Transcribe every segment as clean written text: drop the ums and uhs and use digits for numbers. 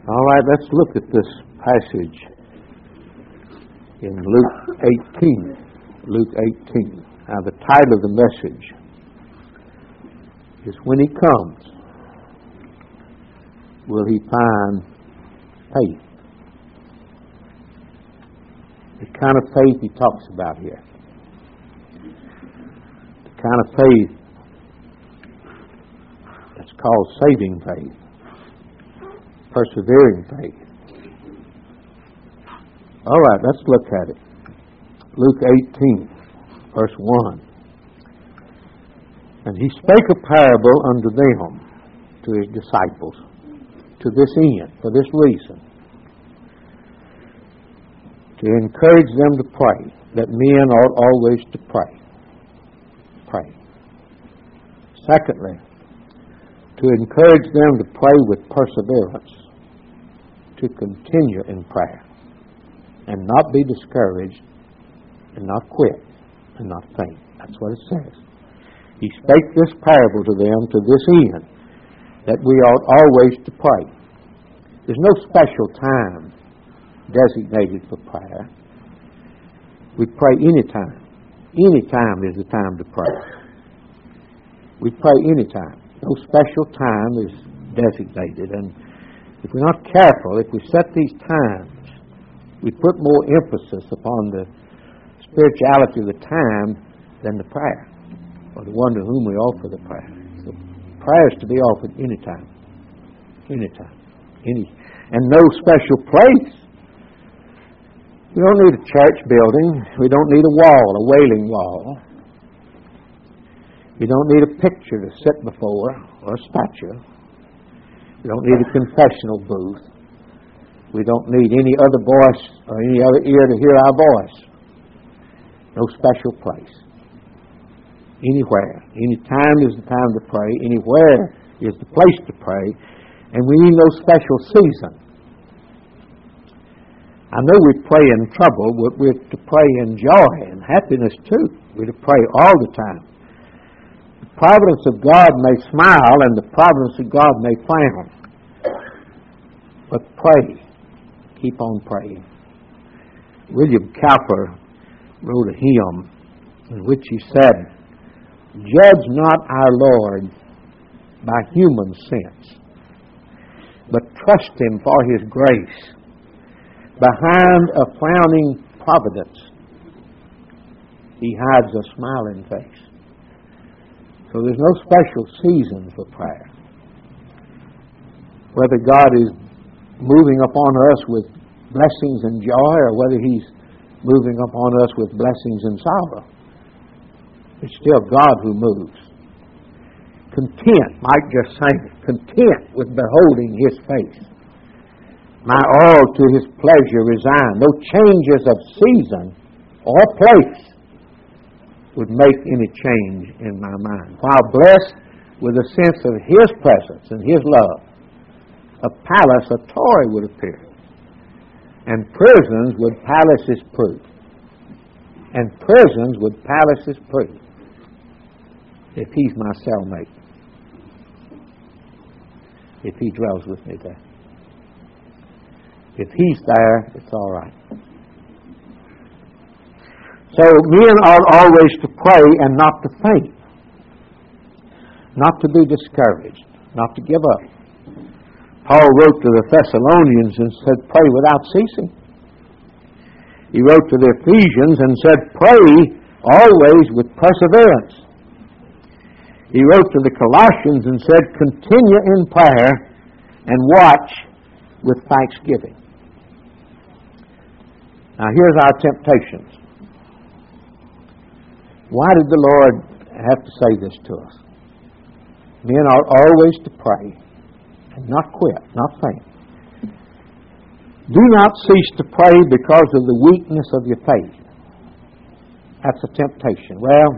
All right, let's look at this passage in Luke 18. Luke 18. Now, the title of the message is When He Comes, Will He Find Faith? The kind of faith he talks about here. The kind of faith that's called saving faith. Persevering faith. All right, let's look at it. Luke 18, verse 1. And he spake a parable unto them, to his disciples, to this end, for this reason, to encourage them to pray, that men ought always to pray. Pray. Secondly, to encourage them to pray with perseverance, to continue in prayer, and not be discouraged, and not quit, and not faint. That's what it says. He spake this parable to them to this end, that we ought always to pray. There's no special time designated for prayer. We pray anytime. Any time is the time to pray. We pray anytime. No special time is designated. And if we're not careful, if we set these times, we put more emphasis upon the spirituality of the time than the prayer, or the one to whom we offer the prayer. So prayer is to be offered anytime. Anytime. And no special place. We don't need a church building. We don't need a wall, a wailing wall. We don't need a picture to sit before, or a statue. We don't need a confessional booth. We don't need any other voice or any other ear to hear our voice. No special place. Anywhere. Any time is the time to pray. Anywhere is the place to pray. And we need no special season. I know we pray in trouble, but we're to pray in joy and happiness too. We're to pray all the time. The providence of God may smile and the providence of God may frown. But pray. Keep on praying. William Cowper wrote a hymn in which he said, "Judge not our Lord by human sense, but trust Him for His grace. Behind a frowning providence, He hides a smiling face." So there's no special season for prayer. Whether God is moving upon us with blessings and joy, or whether He's moving upon us with blessings and sorrow, it's still God who moves. Content, Mike just sang it, content with beholding His face. My all to His pleasure resign. No changes of season or place would make any change in my mind. While blessed with a sense of His presence and His love, a palace, a toy would appear. And prisons would palaces prove. And prisons would palaces prove. If He's my cellmate. If He dwells with me there. If He's there, it's all right. So men ought always to pray and not to faint. Not to be discouraged. Not to give up. Paul wrote to the Thessalonians and said, pray without ceasing. He wrote to the Ephesians and said, pray always with perseverance. He wrote to the Colossians and said, continue in prayer and watch with thanksgiving. Now here's our temptations. Why did the Lord have to say this to us? Men ought always to pray and not quit, not faint. Do not cease to pray because of the weakness of your faith. That's a temptation. Well,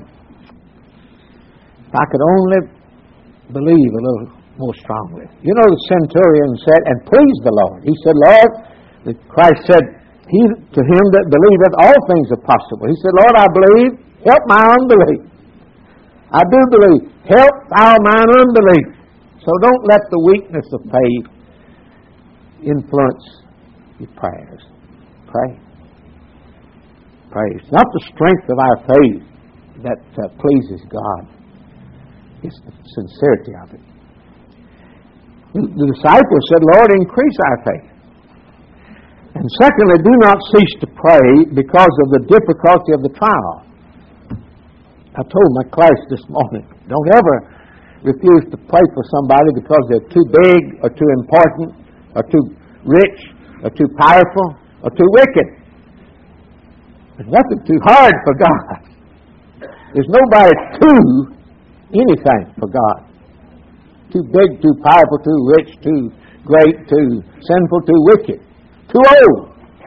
if I could only believe a little more strongly. You know, the centurion said, and pleased the Lord. He said, Lord, Christ said, He to him that believeth, all things are possible. He said, Lord, I believe, help my unbelief. I do believe, help thou mine unbelief. So don't let the weakness of faith influence your prayers. Pray. Pray. It's not the strength of our faith that pleases God. It's the sincerity of it. The disciples said, Lord, increase our faith. And secondly, do not cease to pray because of the difficulty of the trial. I told my class this morning, don't ever refuse to pray for somebody because they're too big or too important or too rich or too powerful or too wicked. There's nothing too hard for God. There's nobody too anything for God. Too big, too powerful, too rich, too great, too sinful, too wicked, too old.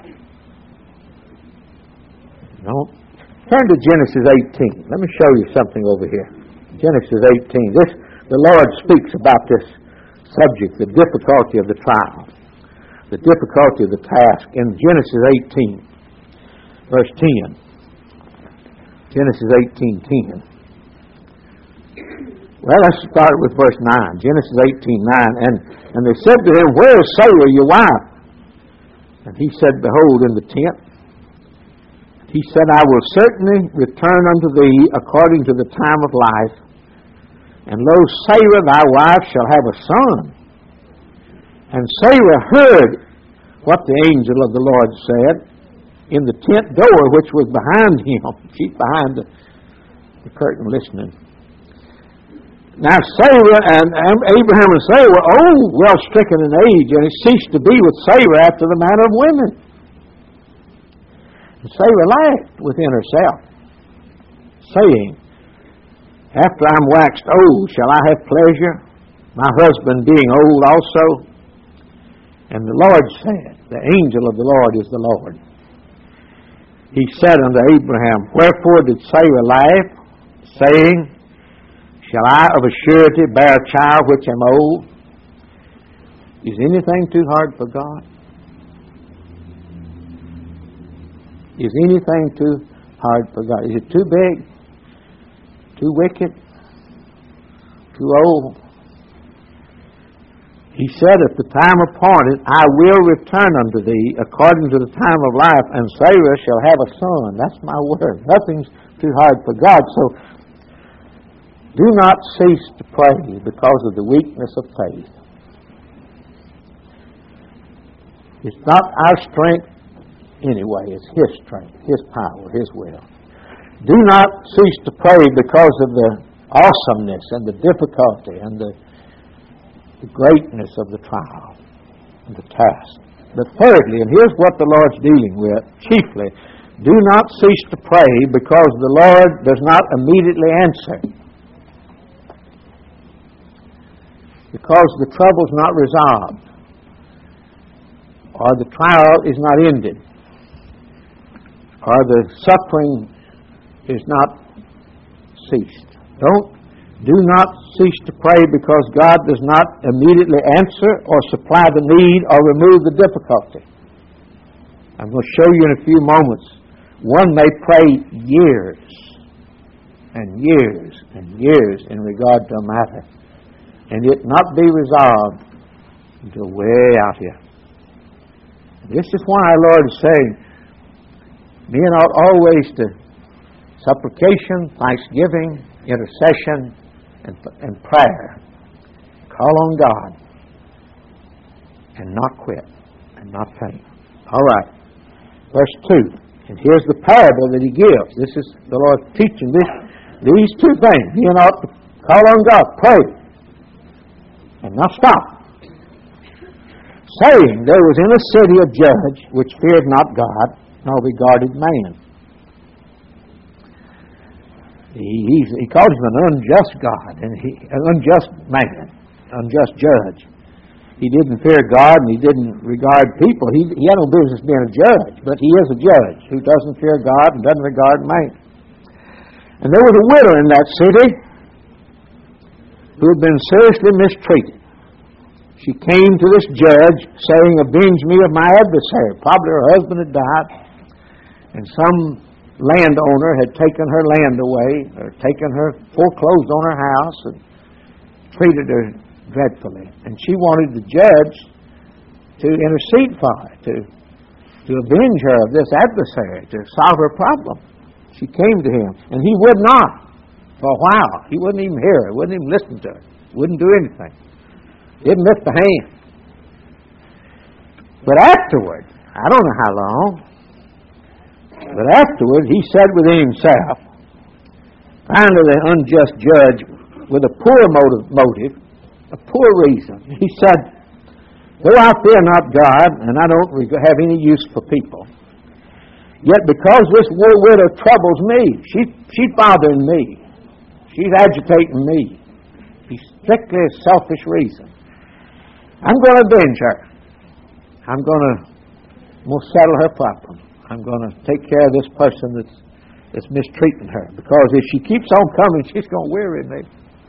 No. Turn to Genesis 18. Let me show you something over here. Genesis 18. The Lord speaks about this subject, the difficulty of the trial, the difficulty of the task, in Genesis 18, verse 10. Genesis 18:10. Well, let's start with verse 9. Genesis 18:9. And they said to him, Where is Sarah, your wife? And he said, Behold, in the tent. He said, I will certainly return unto thee according to the time of life. And lo, Sarah thy wife shall have a son. And Sarah heard what the angel of the Lord said in the tent door which was behind him. She's behind the curtain listening. Now Sarah and Abraham and Sarah were old, well stricken in age, and it ceased to be with Sarah after the manner of women. And Sarah laughed within herself, saying, After I'm waxed old, shall I have pleasure, my husband being old also? And the Lord said, the angel of the Lord is the Lord. He said unto Abraham, Wherefore did Sarah laugh, saying, Shall I of a surety bear a child which am old? Is anything too hard for God? Is anything too hard for God? Is it too big? Too wicked? Too old? He said, At the time appointed, I will return unto thee according to the time of life, and Sarah shall have a son. That's my word. Nothing's too hard for God. So, do not cease to pray because of the weakness of faith. It's not our strength anyway. It's His strength, His power, His will. Do not cease to pray because of the awesomeness and the difficulty and the greatness of the trial and the task. But thirdly, and here's what the Lord's dealing with, chiefly, do not cease to pray because the Lord does not immediately answer. Because the trouble's not resolved, or the trial is not ended, or the suffering is not ceased. Do not cease to pray because God does not immediately answer or supply the need or remove the difficulty. I'm going to show you in a few moments. One may pray years and years and years in regard to a matter, and it not be resolved until way out here. This is why our Lord is saying, men ought always to supplication, thanksgiving, intercession, and prayer. Call on God and not quit and not faint. All right. Verse 2. And here's the parable that He gives. This is the Lord teaching these two things. Men ought to call on God, pray, and not stop. Saying, there was in a city a judge which feared not God, nor regarded man. He calls him an unjust God, and an unjust man, unjust judge. He didn't fear God, and he didn't regard people. He had no business being a judge, but he is a judge who doesn't fear God and doesn't regard man. And there was a widow in that city who had been seriously mistreated. She came to this judge saying, Avenge me of my adversary. Probably her husband had died, and some landowner had taken her land away, or foreclosed on her house, and treated her dreadfully. And she wanted the judge to intercede for her, to avenge her of this adversary, to solve her problem. She came to him, and he would not for a while. He wouldn't even hear her, wouldn't even listen to her, wouldn't do anything. Didn't lift the hand. But afterward, I don't know how long, but afterward he said within himself, finally the unjust judge with a poor motive, a poor reason, he said, though I fear not God, and I don't have any use for people, yet because this widow troubles me, she's bothering me, she's agitating me, she's strictly a selfish reason, I'm going to avenge her. I'm going to settle her problem. I'm going to take care of this person that's mistreating her. Because if she keeps on coming, she's going to weary me.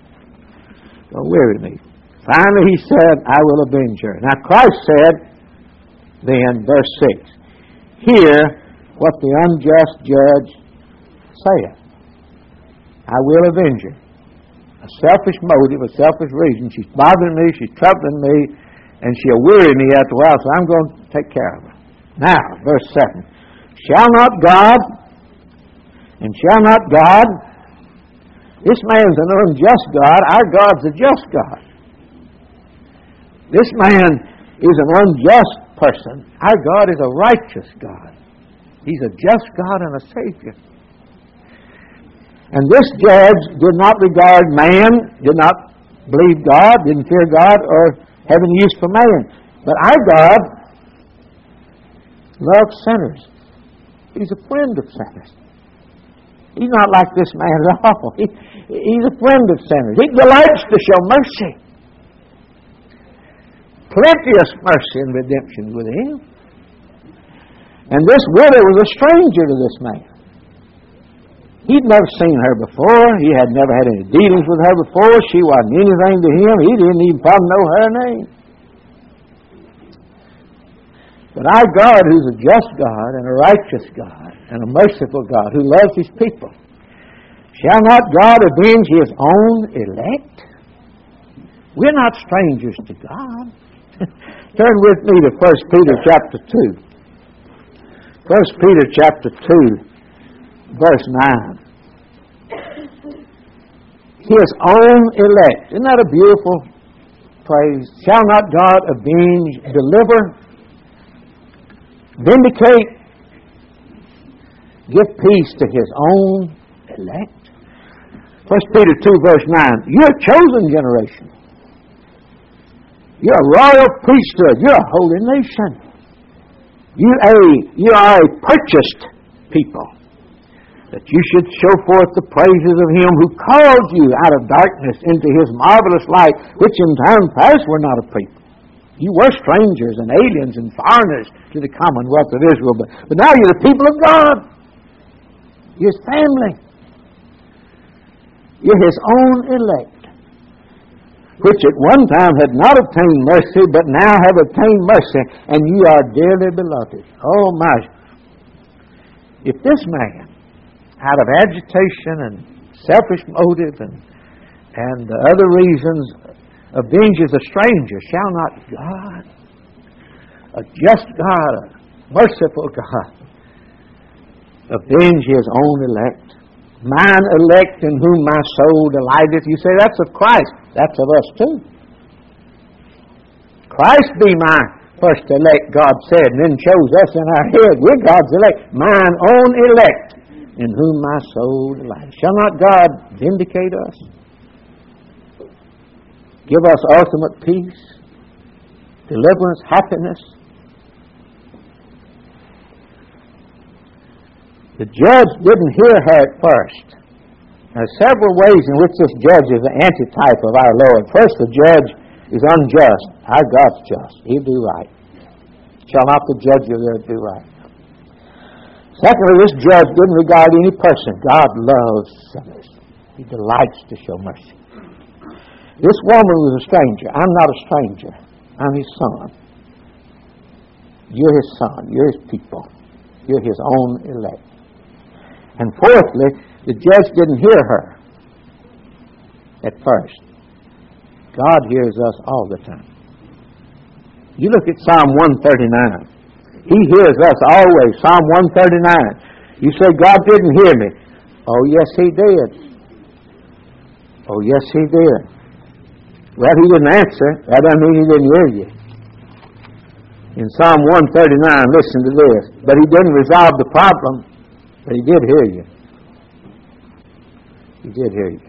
Finally, he said, I will avenge her. Now, Christ said, then, verse 6, hear what the unjust judge saith. I will avenge her. A selfish motive, a selfish reason. She's bothering me, she's troubling me, and she'll weary me after a while, so I'm going to take care of her. Now, verse 7. Shall not God, this man's an unjust God, our God's a just God. This man is an unjust person. Our God is a righteous God. He's a just God and a Savior. And this judge did not regard man, did not believe God, didn't fear God, or have any use for man. But our God loves sinners. He's a friend of sinners. He's not like this man at all. He's a friend of sinners. He delights to show mercy. Plenteous mercy and redemption with him. And this widow was a stranger to this man. He'd never seen her before. He had never had any dealings with her before. She wasn't anything to him. He didn't even probably know her name. But our God, who's a just God and a righteous God and a merciful God who loves His people, shall not God avenge His own elect? We're not strangers to God. Turn with me to 1 Peter chapter 2. 1 Peter chapter 2, verse 9. His own elect. Isn't that a beautiful phrase? Shall not God avenge, deliver, vindicate, give peace to His own elect? 1 Peter 2, verse 9. You're a chosen generation. You're a royal priesthood. You're a holy nation. You are a purchased people, that you should show forth the praises of Him who called you out of darkness into His marvelous light, which in time past were not a people. You were strangers and aliens and foreigners to the commonwealth of Israel, but now you're the people of God. You're His family. You're His own elect, which at one time had not obtained mercy, but now have obtained mercy, and you are dearly beloved. Oh my! If this man, out of agitation and selfish motive and other reasons, avenges a stranger, shall not God, a just God, a merciful God, avenge His own elect? Mine elect in whom my soul delighteth. You say that's of Christ. That's of us too. Christ be my first elect, God said, and then chose us in our head. We're God's elect. Mine own elect in whom my soul delighteth. Shall not God vindicate us? Give us ultimate peace, deliverance, happiness? The judge didn't hear her at first. There are several ways in which this judge is the antitype of our Lord. First, the judge is unjust. Our God's just. He'll do right. Shall not the judge of the earth do right? Secondly, this judge didn't regard any person. God loves sinners. He delights to show mercy. This woman was a stranger. I'm not a stranger. I'm His son. You're His son. You're His people. You're His own elect. And fourthly, the judge didn't hear her at first. God hears us all the time. You look at Psalm 139. He hears us always. Psalm 139. You say, God didn't hear me. Oh, yes, He did. Oh, yes, He did. Well, He didn't answer. That doesn't mean He didn't hear you. In Psalm 139, listen to this. But He didn't resolve the problem, but He did hear you. He did hear you.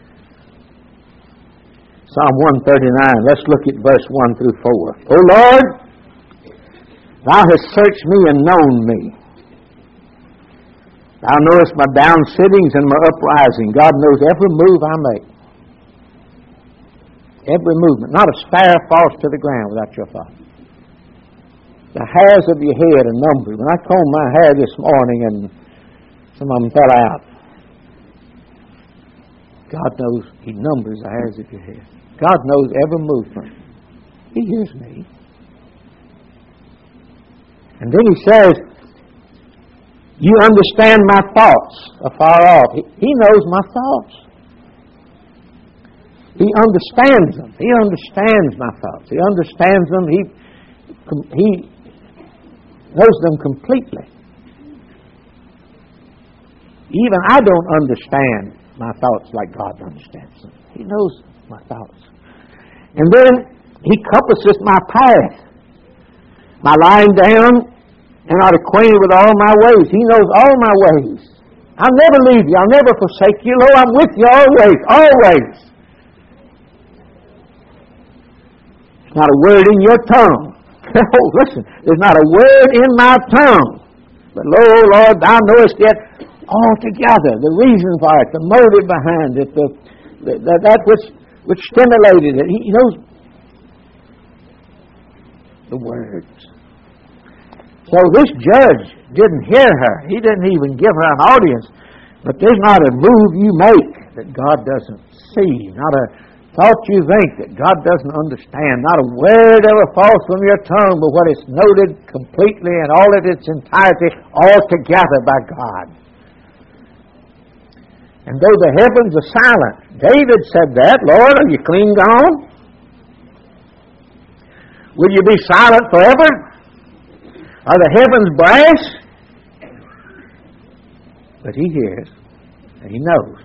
Psalm 139, let's look at verse 1 through 4. O Lord, Thou hast searched me and known me. Thou knowest my down sittings and my uprising. God knows every move I make. Every movement. Not a sparrow falls to the ground without your thought. The hairs of your head are numbered. When I combed my hair this morning and some of them fell out, God knows He numbers the hairs of your head. God knows every movement. He hears me. And then He says, you understand my thoughts afar off. He knows my thoughts. He understands them. He understands my thoughts. He understands them. He knows them completely. Even I don't understand my thoughts like God understands them. He knows my thoughts. And then He compasseth my path. My lying down, and art acquainted with all my ways. He knows all my ways. I'll never leave you. I'll never forsake you. Lo, I'm with you always, always. There's not a word in your tongue. Oh, listen, there's not a word in my tongue. But lo, Lord, Thou knowest it altogether. The reason for it, the motive behind it, that which stimulated it. He knows the words. So this judge didn't hear her. He didn't even give her an audience. But there's not a move you make that God doesn't see. Not a thought you think that God doesn't understand. Not a word ever falls from your tongue, but what is noted completely in all of its entirety, altogether by God. And though the heavens are silent, David said that, Lord, are you clean gone? Will you be silent forever? Are the heavens brass? But He hears, and He knows.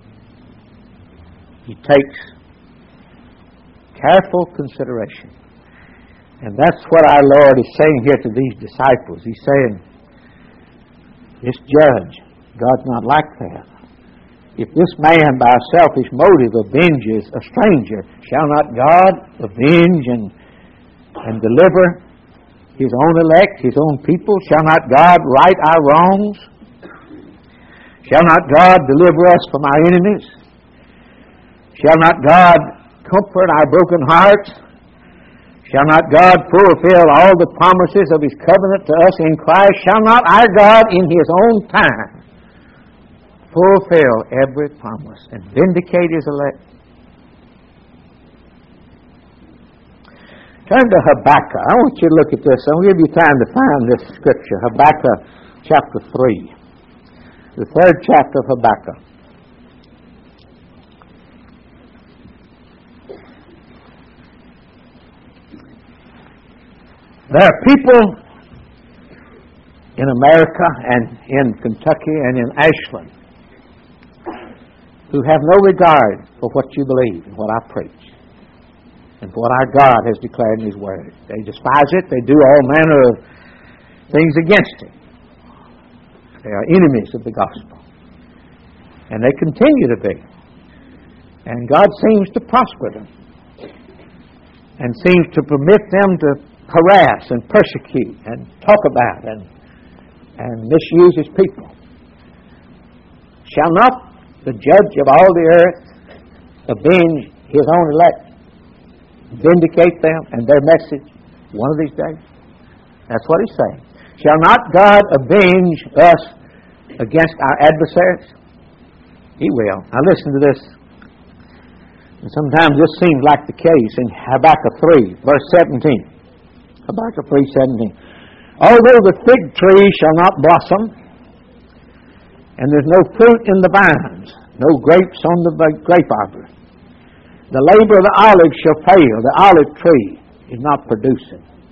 He takes careful consideration. And that's what our Lord is saying here to these disciples. He's saying, this judge, God's not like that. If this man by a selfish motive avenges a stranger, shall not God avenge and deliver His own elect, His own people? Shall not God right our wrongs? Shall not God deliver us from our enemies? Shall not God comfort our broken hearts? Shall not God fulfill all the promises of His covenant to us in Christ? Shall not our God in His own time fulfill every promise and vindicate His elect? Turn to Habakkuk. I want you to look at this. I'll give you time to find this scripture. Habakkuk chapter 3. The third chapter of Habakkuk. There are people in America and in Kentucky and in Ashland who have no regard for what you believe and what I preach and for what our God has declared in His Word. They despise it. They do all manner of things against it. They are enemies of the gospel. And they continue to be. And God seems to prosper them and seems to permit them to harass and persecute and talk about and misuse His people. Shall not the judge of all the earth avenge His own elect, vindicate them and their message one of these days? That's what He's saying. Shall not God avenge us against our adversaries? He will. Now listen to this. And sometimes this seems like the case in Habakkuk 3, verse 17. Habakkuk 3:17. Although the fig tree shall not blossom, and there's no fruit in the vines, no grapes on the grape arbor, the labor of the olive shall fail. The olive tree is not producing.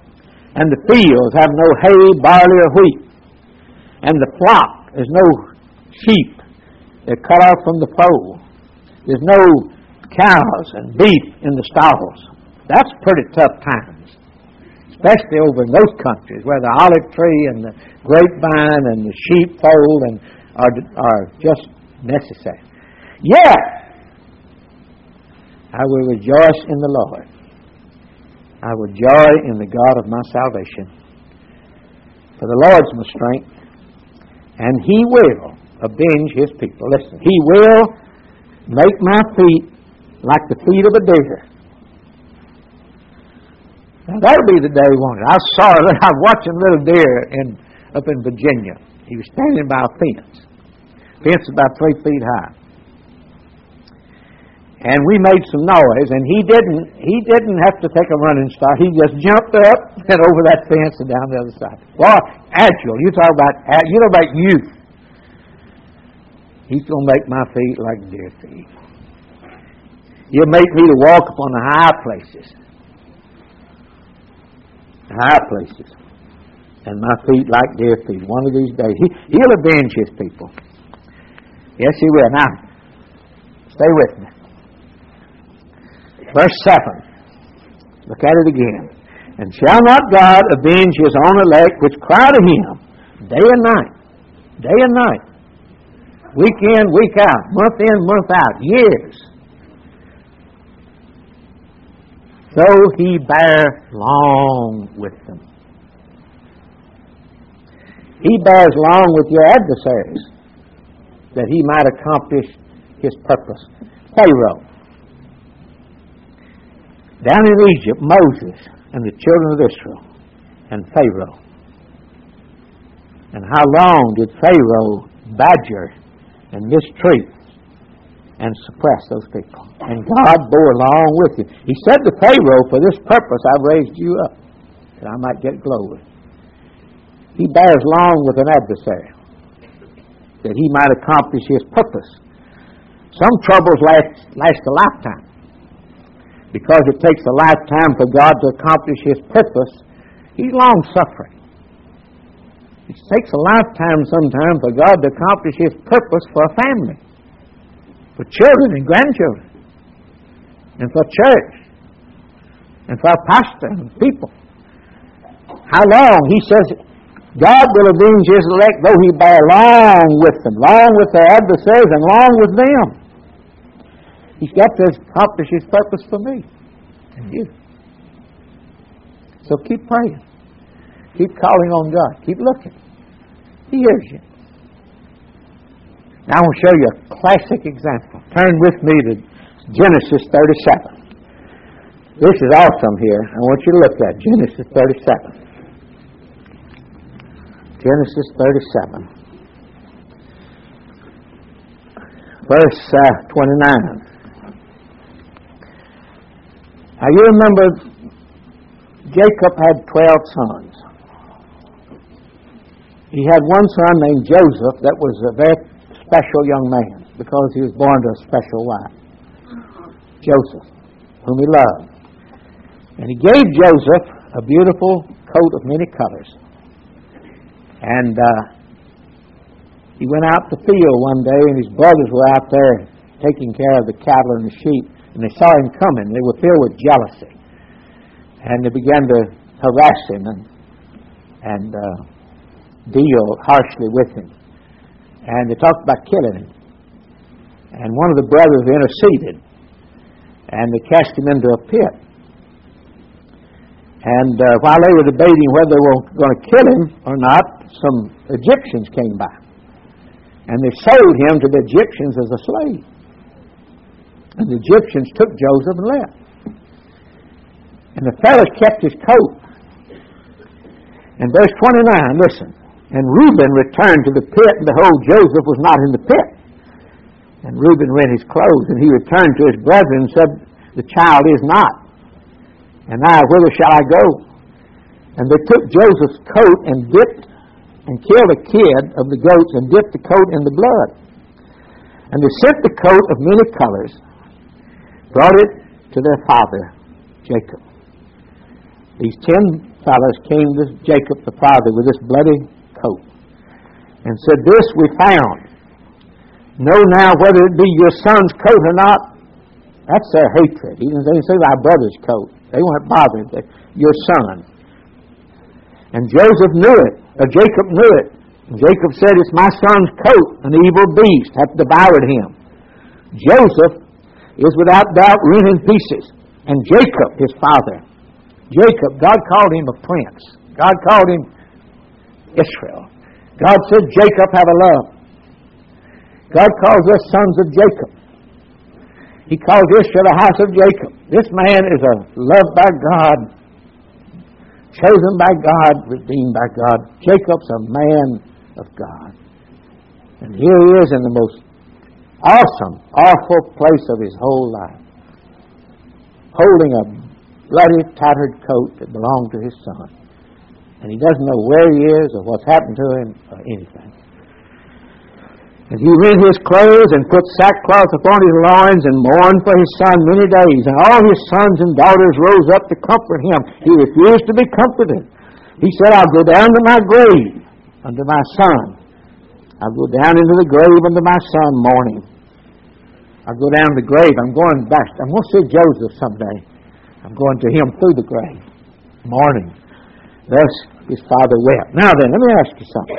And the fields have no hay, barley, or wheat. And the flock, there's no sheep. They're cut off from the fold. There's no cows and beef in the stalls. That's pretty tough times, especially over in those countries where the olive tree and the grapevine and the sheepfold are just necessary. Yet, I will rejoice in the Lord. I will joy in the God of my salvation. For the Lord's my strength, and He will avenge His people. Listen, He will make my feet like the feet of a deer. Now that'll be the day, won't it? I was watching a little deer up in Virginia. He was standing by a fence. Fence about 3 feet high. And we made some noise, and he didn't have to take a running start. He just jumped up and over that fence and down the other side. Well, agile. You talk about youth. He's going to make my feet like deer feet. He'll make me to walk upon the high places. High places. And my feet like deer feet. One of these days. He'll avenge His people. Yes, He will. Now, stay with me. Verse 7. Look at it again. And shall not God avenge His own elect which cry to Him day and night? Day and night. Week in, week out. Month in, month out. Years. Though He bear long with them. He bears long with your adversaries, that He might accomplish His purpose. Pharaoh. Down in Egypt, Moses and the children of Israel and Pharaoh. And how long did Pharaoh badger and mistreat and suppress those people? And God bore along with you. He said to Pharaoh, for this purpose I've raised you up, that I might get glory. He bears long with an adversary, that he might accomplish his purpose. Some troubles last a lifetime. Because it takes a lifetime for God to accomplish His purpose, He's long-suffering. It takes a lifetime sometimes for God to accomplish His purpose for a family, for children and grandchildren, and for church, and for a pastor and people. How long? He says, God will avenge His elect, though He bear long with them, long with their adversaries, and long with them. He's got to accomplish His purpose for me and you. So keep praying. Keep calling on God. Keep looking. He hears you. Now I want to show you a classic example. Turn with me to Genesis 37. This is awesome here. I want you to look at Genesis 37. Genesis 37. Verse 29. Now you remember Jacob had 12 sons. He had one son named Joseph that was a very special young man because he was born to a special wife. Joseph, whom he loved. And he gave Joseph a beautiful coat of many colors. And he went out to the field one day, and his brothers were out there taking care of the cattle and the sheep. And they saw him coming. They were filled with jealousy. And they began to harass him and deal harshly with him. And they talked about killing him. And one of the brothers interceded. And they cast him into a pit. And while they were debating whether they were going to kill him or not, some Egyptians came by. And they sold him to the Egyptians as a slave. And the Egyptians took Joseph and left. And the fellow kept his coat. And verse 29, listen. And Reuben returned to the pit, and behold, Joseph was not in the pit. And Reuben rent his clothes, and he returned to his brethren and said, the child is not. And now, whither shall I go? And they took Joseph's coat and dipped and killed a kid of the goats and dipped the coat in the blood. And they sent the coat of many colors, brought it to their father, Jacob. These 10 fellows came to Jacob the father with this bloody coat and said, "This we found. Know now whether it be your son's coat or not." That's their hatred. He didn't say our brother's coat. They weren't bothered. Your son. And Joseph knew it, or Jacob knew it. And Jacob said, "It's my son's coat. An evil beast hath devoured him." Joseph is without doubt rent in pieces. And Jacob, his father. Jacob, God called him a prince. God called him Israel. God said, "Jacob have a love." God calls us sons of Jacob. He calls Israel the house of Jacob. This man is loved by God, chosen by God, redeemed by God. Jacob's a man of God. And here he is in the most awesome, awful place of his whole life, holding a bloody, tattered coat that belonged to his son. And he doesn't know where he is or what's happened to him or anything. And he rent his clothes and put sackcloth upon his loins and mourned for his son many days. And all his sons and daughters rose up to comfort him. He refused to be comforted. He said, "I'll go down to my grave unto my son. I'll go down into the grave unto my son mourning. I'll go down to the grave. I'm going back. I'm going to see Joseph someday. I'm going to him through the grave, mourning." Thus his father wept. Now then, let me ask you something.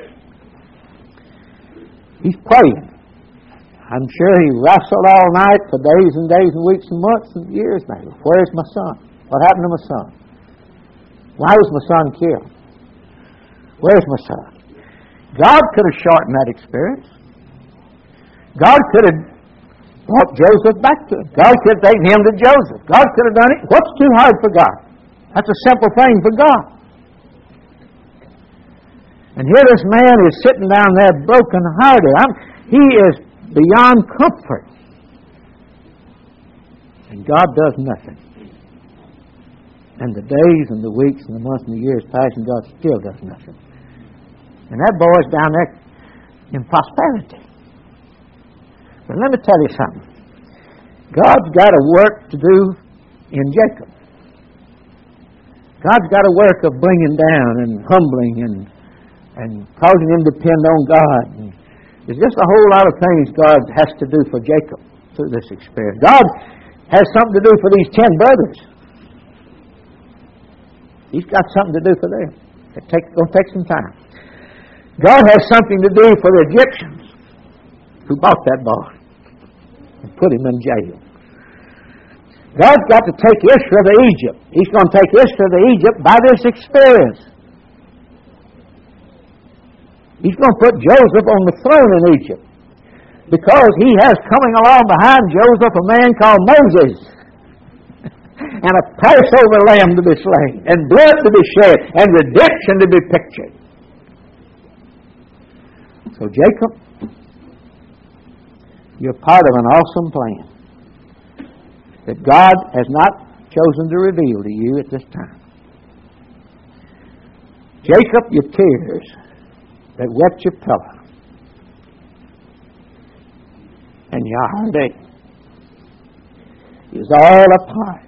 He's praying. I'm sure he wrestled all night for days and days and weeks and months and years maybe. Where's my son? What happened to my son? Why was my son killed? Where's my son? God could have shortened that experience. God could have brought Joseph back to him. God could have taken him to Joseph. God could have done it. What's too hard for God? That's a simple thing for God. And here this man is sitting down there broken-hearted. He is beyond comfort. And God does nothing. And the days and the weeks and the months and the years pass and God still does nothing. And that boy's down there in prosperity. But let me tell you something. God's got a work to do in Jacob. God's got a work of bringing down and humbling and causing him to depend on God. And there's just a whole lot of things God has to do for Jacob through this experience. God has something to do for these 10 brothers. He's got something to do for them. It's going to take some time. God has something to do for the Egyptians who bought that boy and put him in jail. God's got to take Israel to Egypt. He's going to take Israel to Egypt by this experience. He's going to put Joseph on the throne in Egypt because he has coming along behind Joseph a man called Moses and a Passover lamb to be slain and blood to be shed and redemption to be pictured. So Jacob, you're part of an awesome plan that God has not chosen to reveal to you at this time. Jacob, your tears that wet your pillow and your heartache is all a part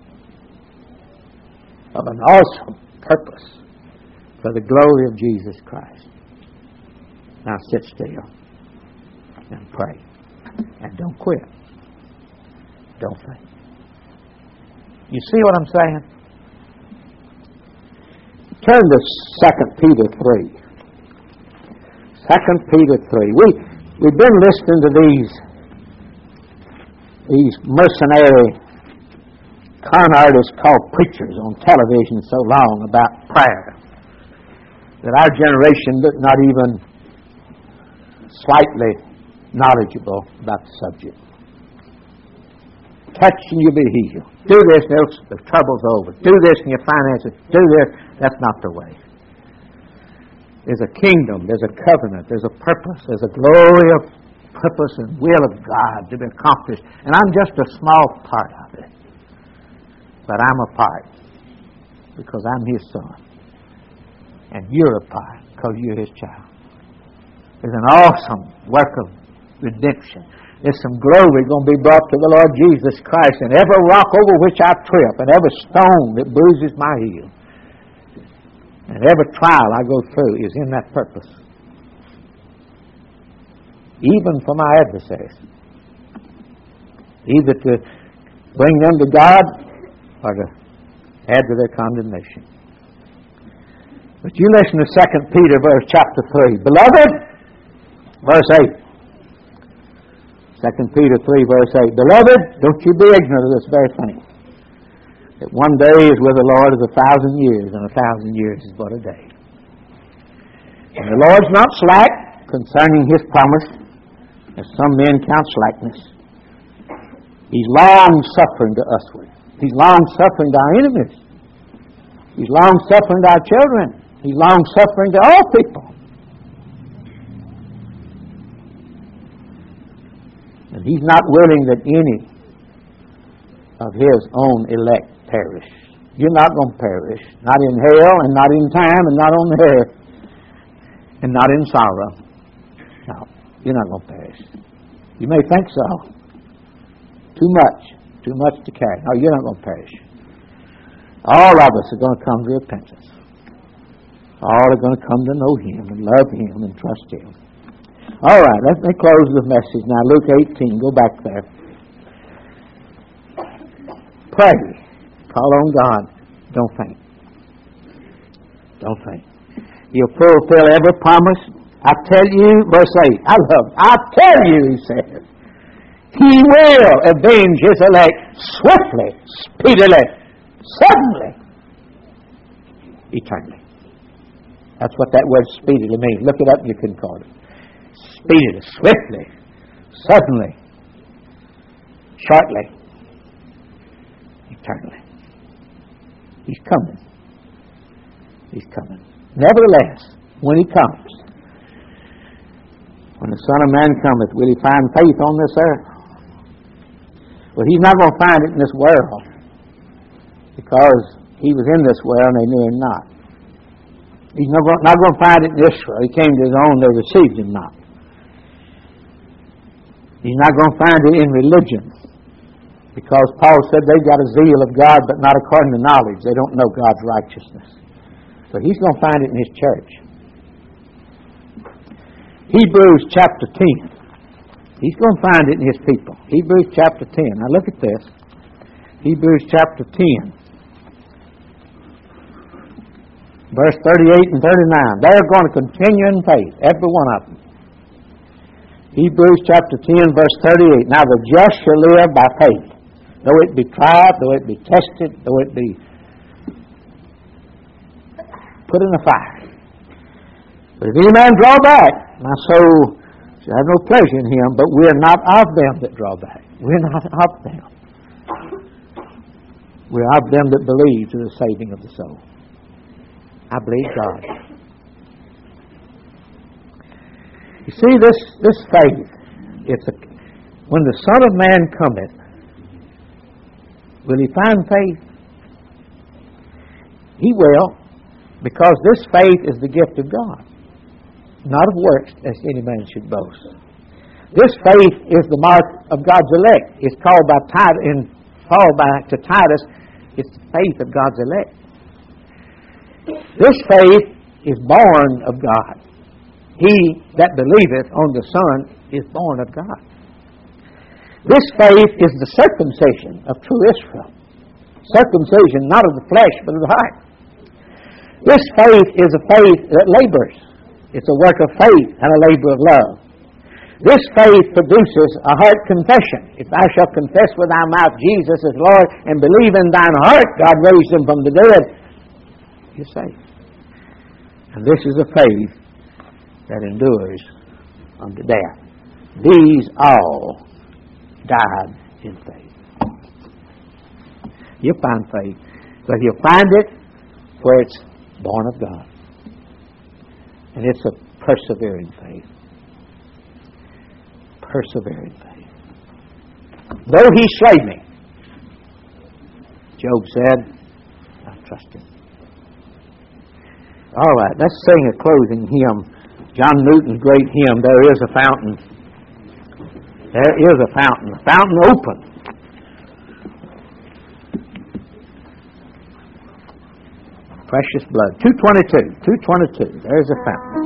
of an awesome purpose for the glory of Jesus Christ. Now sit still and pray. And don't quit. Don't faint. You see what I'm saying? Turn to 2 Peter 3. 2 Peter 3. We've been listening to these mercenary con artists called preachers on television so long about prayer that our generation is not even slightly knowledgeable about the subject. Touch and you'll be healed. Do this and the trouble's over. Do this and your finances. Do this. That's not the way. There's a kingdom, there's a covenant, there's a purpose, there's a glory of purpose and will of God to be accomplished. And I'm just a small part of it. But I'm a part because I'm His son. And you're a part because you're His child. There's an awesome work of redemption. There's some glory going to be brought to the Lord Jesus Christ, and every rock over which I trip and every stone that bruises my heel And every trial I go through is in that purpose. Even for my adversaries. Either to bring them to God or to add to their condemnation. But you listen to 2 Peter chapter 3. Beloved, verse 8. 2 Peter 3 verse 8. Beloved, don't you be ignorant of this very thing. That one day is with the Lord is 1,000 years, and 1,000 years is but a day. And the Lord's not slack concerning His promise, as some men count slackness. He's long-suffering to usward. He's long-suffering to our enemies. He's long-suffering to our children. He's long-suffering to all people. And He's not willing that any of His own elect perish. You're not going to perish. Not in hell, and not in time, and not on the earth, and not in sorrow. No, you're not going to perish. You may think so. Too much to carry. No, you're not going to perish. All of us are going to come to repentance. All are going to come to know Him and love Him and trust Him. All right, let me close the message now. Luke 18, go back there. Pray. Call on God. Don't faint. Don't faint. He'll fulfill every promise. I tell you, verse 8, I love it. I tell you, He says, He will avenge His elect swiftly, speedily, suddenly, eternally. That's what that word speedily means. Look it up in your concordance. Speedily, swiftly, suddenly, shortly, eternally. He's coming. He's coming. Nevertheless, when He comes, when the Son of Man cometh, will He find faith on this earth? Well, He's not going to find it in this world, because He was in this world and they knew Him not. He's not going to find it in Israel. He came to His own, they received Him not. He's not going to find it in religion, because Paul said they've got a zeal of God, but not according to knowledge. They don't know God's righteousness. So He's going to find it in His church. Hebrews chapter 10. He's going to find it in His people. Hebrews chapter 10. Now look at this. Hebrews chapter 10. Verse 38 and 39. They're going to continue in faith, every one of them. Hebrews chapter 10, verse 38. Now the just shall live by faith, though it be tried, though it be tested, though it be put in the fire. But if any man draw back, my soul shall have no pleasure in him, but we are not of them that draw back. We're not of them. We're of them that believe to the saving of the soul. I believe God. You see, this faith, when the Son of Man cometh, will He find faith? He will, because this faith is the gift of God, not of works, as any man should boast. This faith is the mark of God's elect. It's called by Titus, in Paul back to Titus, it's the faith of God's elect. This faith is born of God. He that believeth on the Son is born of God. This faith is the circumcision of true Israel. Circumcision not of the flesh, but of the heart. This faith is a faith that labors. It's a work of faith and a labor of love. This faith produces a heart confession. If thou shalt confess with thy mouth Jesus is Lord and believe in thine heart God raised Him from the dead, you're saved. And this is a faith that endures unto death. These all died in faith. You'll find faith, but you'll find it where it's born of God. And it's a persevering faith. Persevering faith. Though He slay me, Job said, I trust Him. All right, let's sing a closing hymn. John Newton's great hymn, There is a Fountain. There is a fountain open. Precious blood. 222. 222. There's a fountain.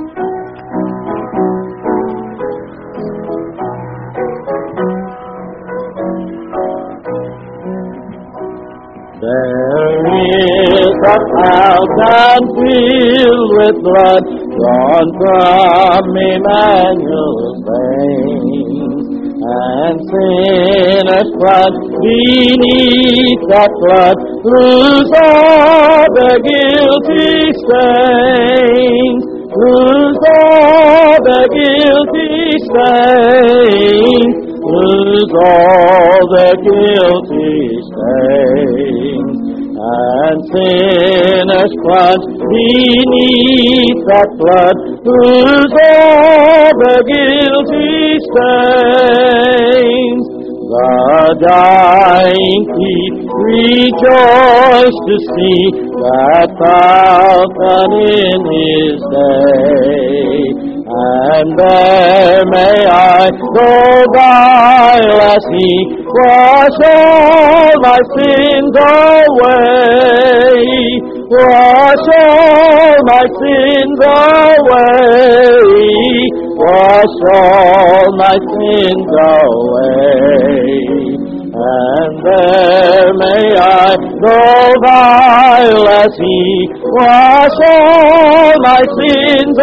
There is a fountain filled with blood drawn from Emmanuel's veins, and sinners plunged beneath that flood lose all their guilty stains, lose all their guilty stains, lose all their guilty stains, and sinners plunged beneath that flood lose all their guilty stains. The dying thief rejoiced to see that fountain in his day. And there may I go by as he wash all my sins away, wash all my sins away, wash all my sins away. And there may I go vile as he wash all my sins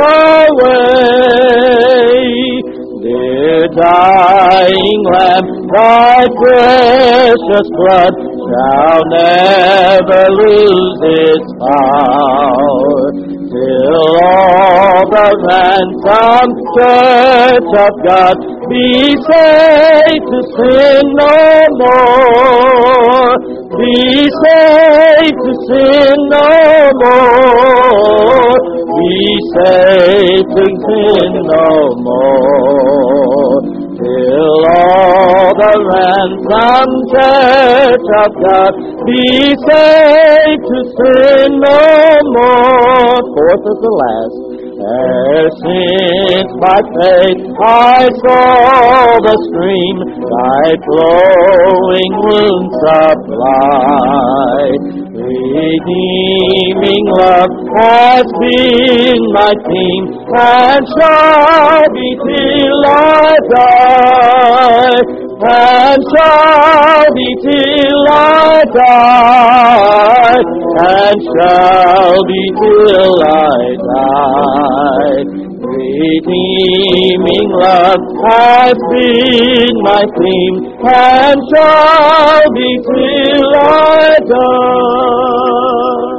away. Dear dying Lamb, thy precious blood shall never lose its power, till all the ransomed church of God be saved to sin no more, be saved to sin no more, be saved to sin no more, till all the ransomed church of God be saved to sin no more. Fourth is the last. Since by faith I saw the stream thy flowing wounds supply, redeeming love has been my theme, and shall be till I die, and shall be till I die, and shall be till I die. Redeeming love has been my theme, and shall be till I die.